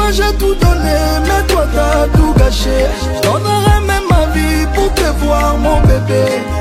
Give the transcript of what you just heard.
Moi j'ai tout donné, mais toi t'as tout gâché. Je donnerai même ma vie pour te voir mon bébé.